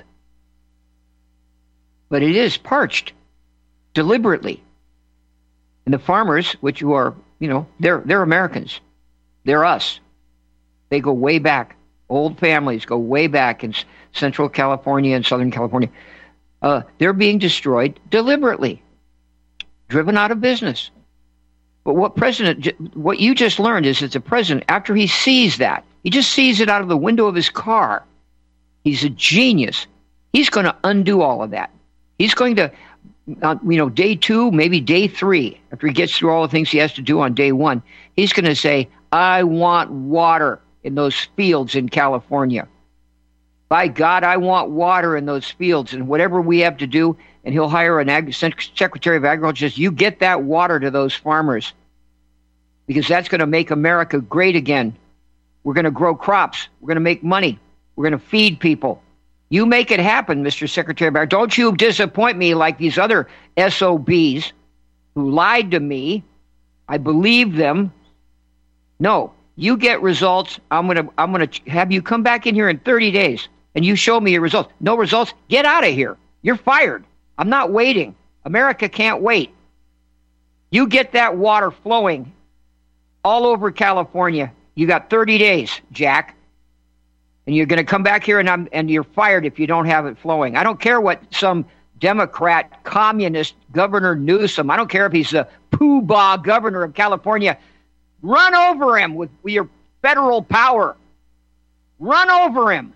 But it is parched deliberately. And the farmers, which you are, you know, they're they're Americans. They're us. They go way back. Old families go way back in Central California and Southern California. Uh, they're being destroyed deliberately, driven out of business. But what president, what you just learned is that the president, after he sees that, he just sees it out of the window of his car. He's a genius. He's going to undo all of that. He's going to, uh, you know, day two, maybe day three, after he gets through all the things he has to do on day one, he's going to say, I want water in those fields in California. By God, I want water in those fields, and whatever we have to do, and he'll hire an ag- Secretary of Agriculture, you get that water to those farmers, because that's going to make America great again. We're going to grow crops. We're going to make money. We're going to feed people. You make it happen, Mister Secretary of Agriculture. Don't you disappoint me like these other S O Bs who lied to me. I believe them. No, you get results. I'm going to I'm going to have you come back in here in thirty days and you show me your results. No results? Get out of here. You're fired. I'm not waiting. America can't wait. You get that water flowing all over California. You got thirty days, Jack. And you're going to come back here and I'm, and you're fired if you don't have it flowing. I don't care what some Democrat, communist Governor Newsom, I don't care if he's the Pooh-Bah governor of California. Run over him with, with your federal power. Run over him.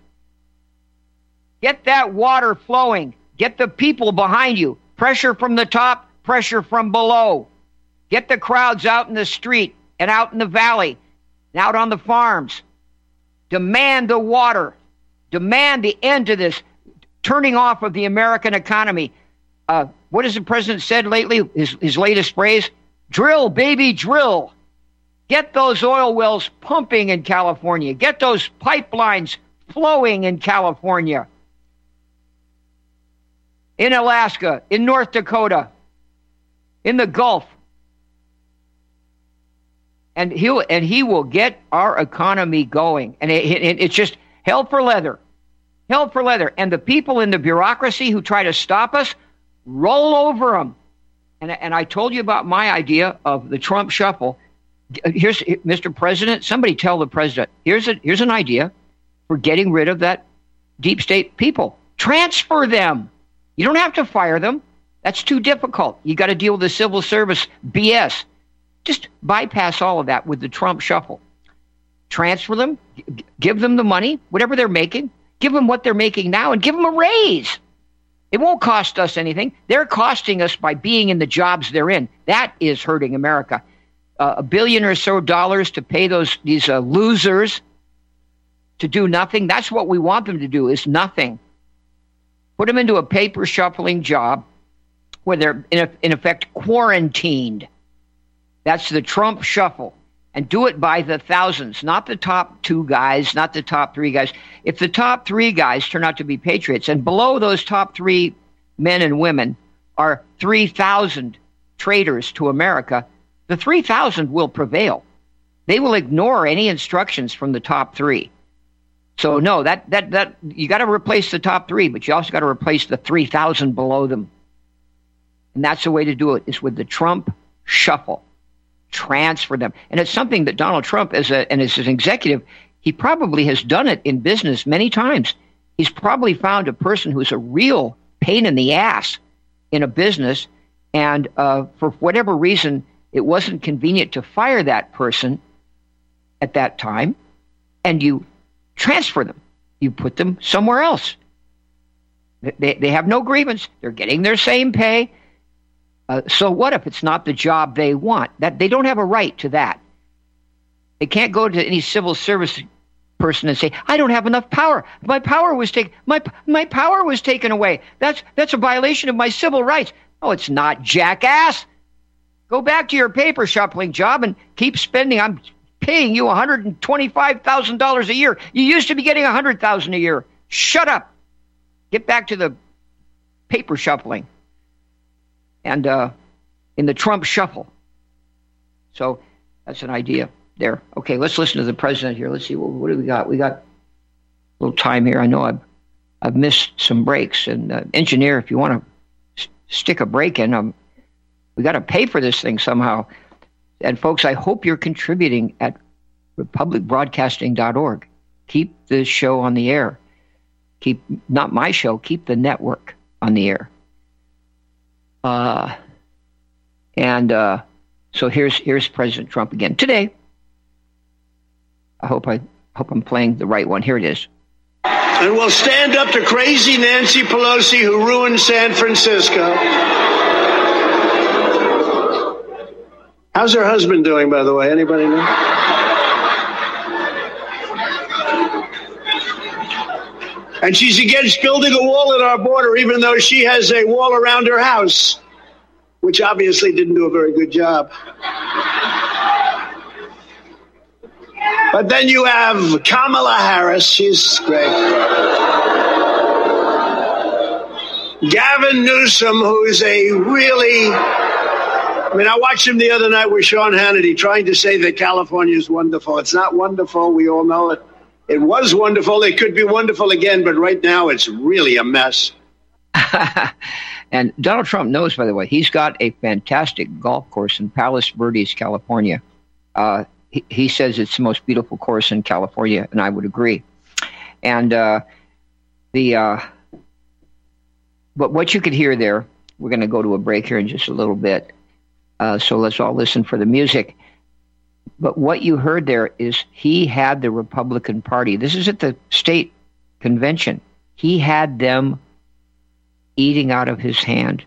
Get that water flowing. Get the people behind you. Pressure from the top, pressure from below. Get the crowds out in the street and out in the valley and out on the farms. Demand the water. Demand the end to this turning off of the American economy. Uh, what has the president said lately? His, his latest phrase? Drill, baby, drill. Get those oil wells pumping in California. Get those pipelines flowing in California. In Alaska, in North Dakota, in the Gulf. And he'll and he will get our economy going. And it, it, it's just hell for leather. Hell for leather. And the people in the bureaucracy who try to stop us, roll over them. And, and I told you about my idea of the Trump shuffle. Here's, Mister President, somebody tell the president, here's a, here's an idea for getting rid of that deep state people. Transfer them. You don't have to fire them. That's too difficult. You got to deal with the civil service B S. Just bypass all of that with the Trump shuffle. Transfer them, g- give them the money, whatever they're making, give them what they're making now, and give them a raise. It won't cost us anything. They're costing us by being in the jobs they're in. That is hurting America. Uh, a billion or so dollars to pay those these uh, losers to do nothing. That's what we want them to do, is nothing. Put them into a paper shuffling job where they're in, in effect quarantined. That's the Trump shuffle. And do it by the thousands, not the top two guys, not the top three guys. If the top three guys turn out to be patriots, and below those top three men and women are three thousand traitors to America, the three thousand will prevail. They will ignore any instructions from the top three. So no, that that that you got to replace the top three, but you also got to replace the three thousand below them. And that's the way to do it, is with the Trump shuffle. Transfer them. And it's something that Donald Trump, as a and as an executive, he probably has done it in business many times. He's probably found a person who's a real pain in the ass in a business, and uh, for whatever reason, it wasn't convenient to fire that person at that time, and you transfer them. You put them somewhere else. They, they have no grievance. They're getting their same pay. Uh, so what if it's not the job they want? That they don't have a right to that. They can't go to any civil service person and say, "I don't have enough power. My power was taken. My my power was taken away. That's that's a violation of my civil rights." Oh, it's not, jackass. Go back to your paper shuffling job and keep spending. I'm paying you one hundred twenty-five thousand dollars a year. You used to be getting one hundred thousand dollars a year. Shut up. Get back to the paper shuffling. And uh, in the Trump shuffle. So that's an idea there. Okay, let's listen to the president here. Let's see, what, what do we got? We got a little time here. I know I've, I've missed some breaks. And uh, engineer, if you want to s- stick a break in, um, we got to pay for this thing somehow. And folks, I hope you're contributing at republic broadcasting dot org. Keep this show on the air. Keep, not my show, keep the network on the air. Uh, and uh, so here's here's President Trump again today. I hope I hope I'm playing the right one. Here it is. And we'll stand up to crazy Nancy Pelosi, who ruined San Francisco. How's her husband doing, by the way? Anybody know? And she's against building a wall at our border, even though she has a wall around her house, which obviously didn't do a very good job. But then you have Kamala Harris. She's great. Gavin Newsom, who's a really... I mean, I watched him the other night with Sean Hannity trying to say that California is wonderful. It's not wonderful. We all know it. It was wonderful. It could be wonderful again, but right now it's really a mess. And Donald Trump knows, by the way, he's got a fantastic golf course in Palos Verdes, California. Uh, he, he says it's the most beautiful course in California, and I would agree. And uh, the uh, but what you could hear there, we're going to go to a break here in just a little bit. Uh, so let's all listen for the music. But what you heard there is he had the Republican Party. This is at the state convention. He had them eating out of his hand.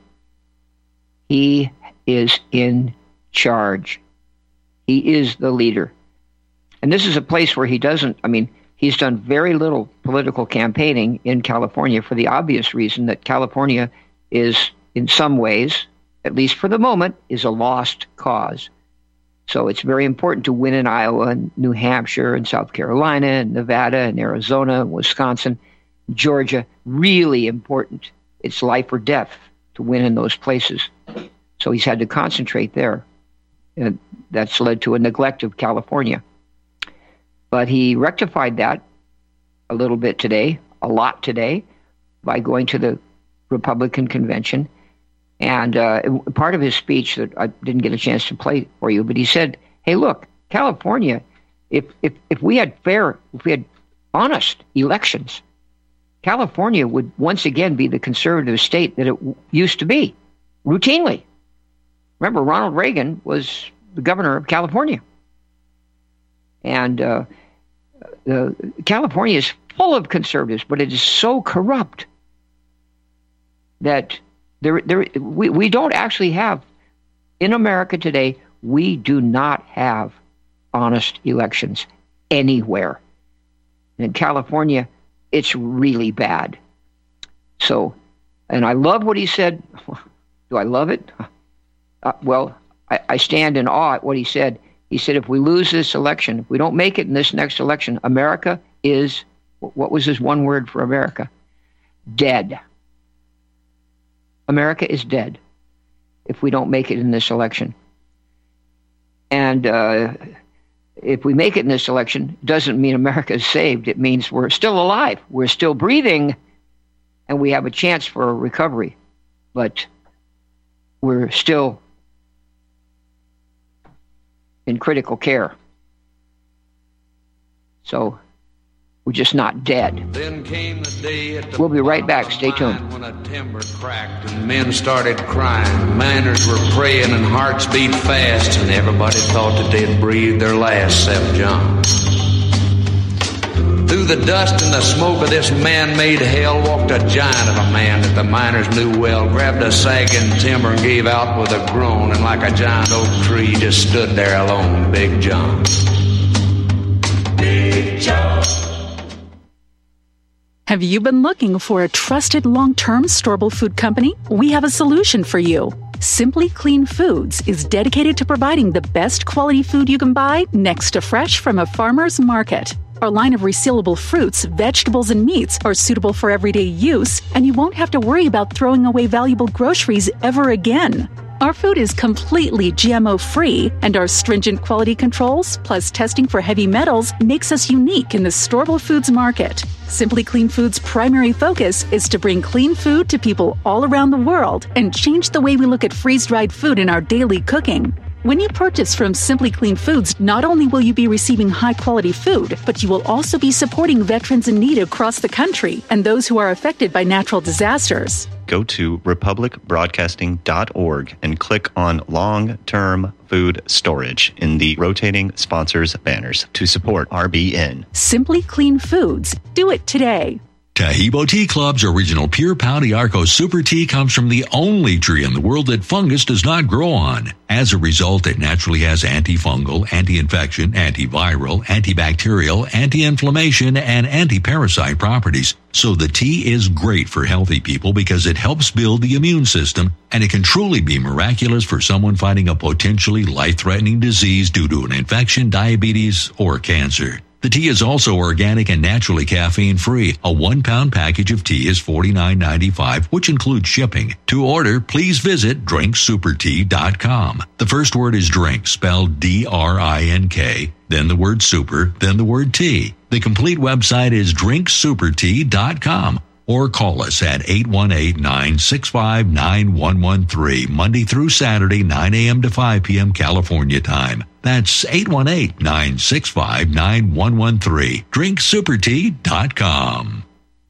He is in charge. He is the leader. And this is a place where he doesn't, I mean, he's done very little political campaigning in California for the obvious reason that California is, in some ways, at least for the moment, is a lost cause. So it's very important to win in Iowa and New Hampshire and South Carolina and Nevada and Arizona and Wisconsin, Georgia. Really important. It's life or death to win in those places. So he's had to concentrate there. And that's led to a neglect of California. But he rectified that a little bit today, a lot today, by going to the Republican convention. And uh, part of his speech that I didn't get a chance to play for you, but he said, hey, look, California, if, if, if we had fair, if we had honest elections, California would once again be the conservative state that it w- used to be, routinely. Remember, Ronald Reagan was the governor of California. And uh, uh, California is full of conservatives, but it is so corrupt that There, there, we, we don't actually have, in America today, we do not have honest elections anywhere. And in California, it's really bad. So, and I love what he said. Do I love it? Uh, well, I, I stand in awe at what he said. He said, if we lose this election, if we don't make it in this next election, America is, what was his one word for America? Dead. America is dead if we don't make it in this election. And uh, if we make it in this election, it doesn't mean America is saved. It means we're still alive. We're still breathing, and we have a chance for a recovery. But we're still in critical care. So we're just not dead. Then came the day at the we'll be right back. Stay tuned. When a timber cracked and men started crying, miners were praying and hearts beat fast, and everybody thought that they'd breathed their last, except John. Through the dust and the smoke of this man-made hell walked a giant of a man that the miners knew well, grabbed a sagging timber and gave out with a groan, and like a giant oak tree just stood there alone, Big John. Big John. Have you been looking for a trusted long-term storable food company? We have a solution for you. Simply Clean Foods is dedicated to providing the best quality food you can buy next to fresh from a farmer's market. Our line of resealable fruits, vegetables, and meats are suitable for everyday use, and you won't have to worry about throwing away valuable groceries ever again. Our food is completely G M O-free, and our stringent quality controls, plus testing for heavy metals, makes us unique in the storable foods market. Simply Clean Foods' primary focus is to bring clean food to people all around the world and change the way we look at freeze-dried food in our daily cooking. When you purchase from Simply Clean Foods, not only will you be receiving high-quality food, but you will also be supporting veterans in need across the country and those who are affected by natural disasters. Go to republic broadcasting dot org and click on long-term food storage in the rotating sponsors banners to support R B N. Simply Clean Foods. Do it today. Tahibo Tea Club's original Pure Pau d'Arco Super Tea comes from the only tree in the world that fungus does not grow on. As a result, it naturally has antifungal, anti-infection, antiviral, antibacterial, anti-inflammation, and anti-parasite properties. So the tea is great for healthy people because it helps build the immune system, and it can truly be miraculous for someone fighting a potentially life-threatening disease due to an infection, diabetes, or cancer. The tea is also organic and naturally caffeine-free. A one-pound package of tea is forty-nine ninety-five, which includes shipping. To order, please visit drink super tea dot com. The first word is drink, spelled D R I N K, then the word super, then the word tea. The complete website is drink super tea dot com. Or call us at eight one eight, nine six five, nine one one three, Monday through Saturday, nine a.m. to five p.m. California time. That's eight one eight, nine six five, nine one one three. drink super tea dot com.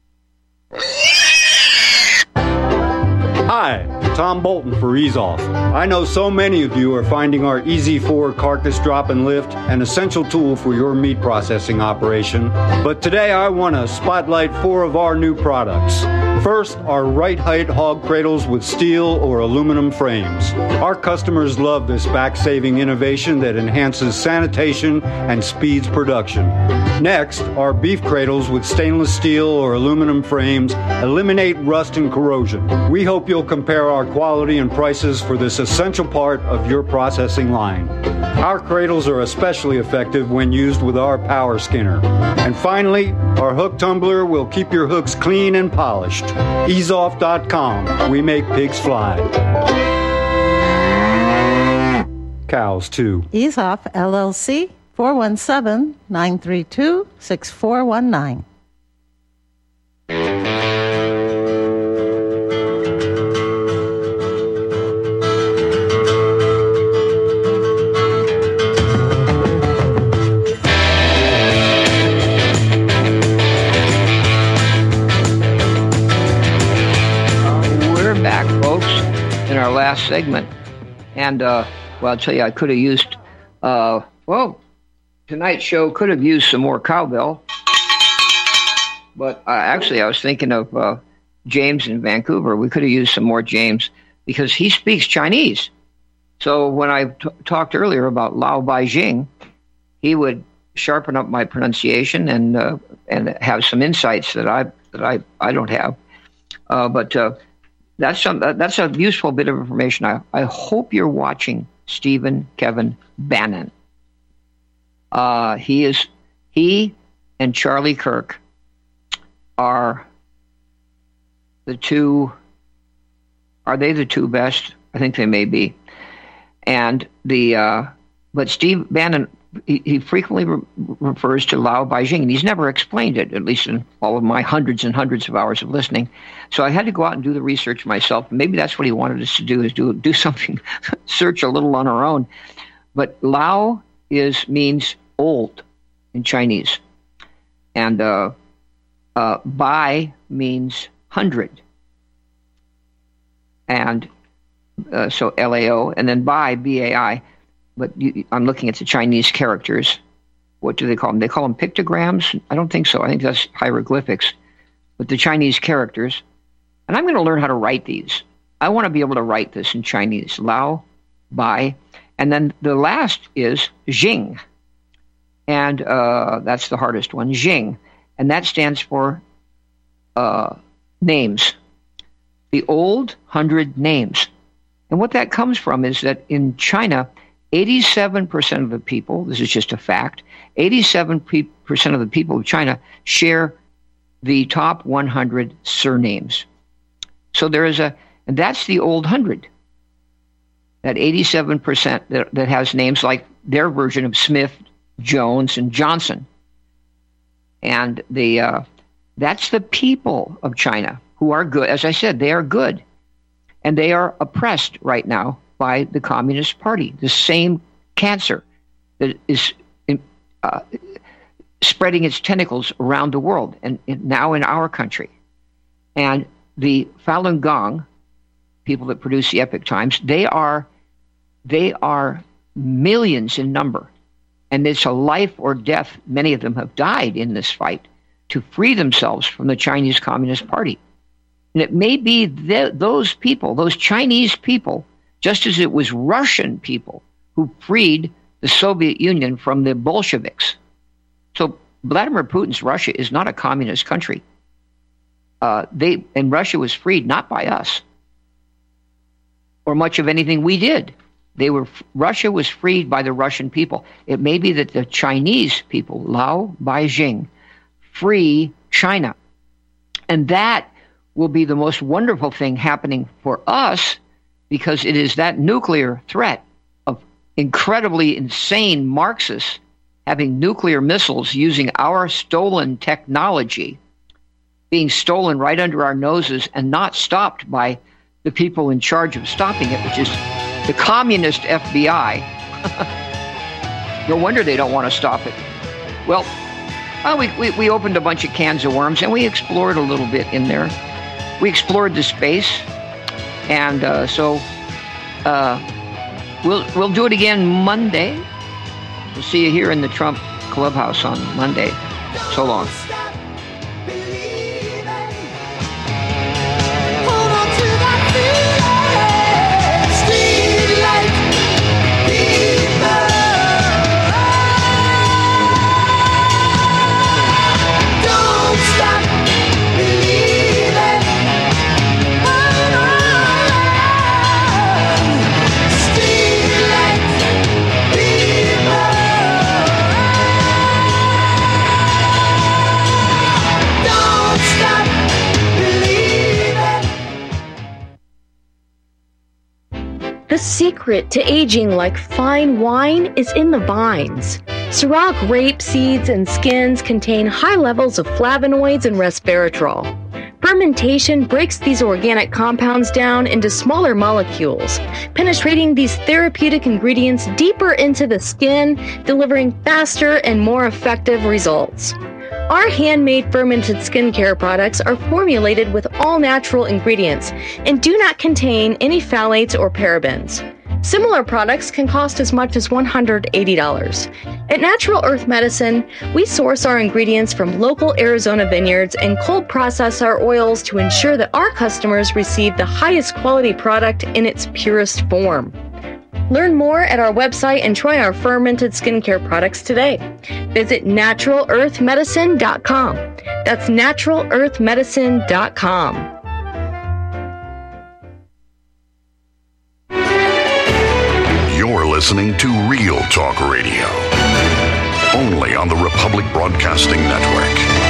Hi, Tom Bolton for Ease Off. I know so many of you are finding our E Z four carcass drop and lift an essential tool for your meat processing operation. But today I want to spotlight four of our new products. First, our right height hog cradles with steel or aluminum frames. Our customers love this back-saving innovation that enhances sanitation and speeds production. Next, our beef cradles with stainless steel or aluminum frames eliminate rust and corrosion. We hope you'll compare our quality and prices for this essential part of your processing line. Our cradles are especially effective when used with our power skinner. And finally, our hook tumbler will keep your hooks clean and polished. ease off dot com. We make pigs fly. Cows, too. Ease Off, L L C, four one seven, nine three two, six four one nine. In our last segment, and uh, well, I'll tell you, I could have used, uh, well, tonight's show could have used some more cowbell, but uh, actually, I was thinking of uh, James in Vancouver. We could have used some more James because he speaks Chinese. So when I t- talked earlier about Lao Beijing, he would sharpen up my pronunciation and uh, and have some insights that I that I I don't have, uh, but. Uh, that's some, that's a useful bit of information. I, I hope you're watching Stephen Kevin Bannon. Uh, he is he and Charlie Kirk are the two. Are they the two best? I think they may be. And the uh, but Steve Bannon, he, he frequently re- refers to Lao Beijing, and he's never explained it, at least in all of my hundreds and hundreds of hours of listening. So I had to go out and do the research myself. Maybe that's what he wanted us to do, is do do something, search a little on our own. But Lao is means old in Chinese, and uh, uh, Bai means hundred, and uh, so L A O, and then Bai, B A I. But you, I'm looking at the Chinese characters. What do they call them? They call them pictograms? I don't think so. I think that's hieroglyphics. But the Chinese characters, and I'm going to learn how to write these. I want to be able to write this in Chinese. Lao, Bai, and then the last is Jing. And uh, that's the hardest one, Jing. And that stands for uh, names. The old hundred names. And what that comes from is that in China, eighty-seven percent of the people, this is just a fact, eighty-seven percent of the people of China share the top one hundred surnames. So there is a, and that's the old hundred. That eighty-seven percent that, that has names like their version of Smith, Jones, and Johnson. And the uh, that's the people of China who are good. As I said, they are good. And they are oppressed right now by the Communist Party, the same cancer that is uh, spreading its tentacles around the world, and, and now in our country. And the Falun Gong, people that produce the Epoch Times, they are they are millions in number. And it's a life or death. Many of them have died in this fight to free themselves from the Chinese Communist Party. And it may be th- those people, those Chinese people, just as it was Russian people who freed the Soviet Union from the Bolsheviks. So Vladimir Putin's Russia is not a communist country. Uh, they and Russia was freed not by us or much of anything we did. They were Russia was freed by the Russian people. It may be that the Chinese people, Lao Beijing, free China. And that will be the most wonderful thing happening for us, because it is that nuclear threat of incredibly insane Marxists having nuclear missiles using our stolen technology, being stolen right under our noses and not stopped by the people in charge of stopping it, which is the communist F B I. No wonder they don't want to stop it. Well, well we, we, we opened a bunch of cans of worms, and we explored a little bit in there. We explored the space, and uh, so uh, we'll we'll do it again Monday. We'll see you here in the Trump Clubhouse on Monday. So long. The secret to aging like fine wine is in the vines. Ciroc rape seeds and skins contain high levels of flavonoids and resveratrol. Fermentation breaks these organic compounds down into smaller molecules, penetrating these therapeutic ingredients deeper into the skin, delivering faster and more effective results. Our handmade fermented skincare products are formulated with all natural ingredients and do not contain any phthalates or parabens. Similar products can cost as much as one hundred eighty dollars. At Natural Earth Medicine, we source our ingredients from local Arizona vineyards and cold process our oils to ensure that our customers receive the highest quality product in its purest form. Learn more at our website and try our fermented skincare products today. Visit natural earth medicine dot com. That's natural earth medicine dot com. listening to Real Talk Radio, only on the Republic Broadcasting Network.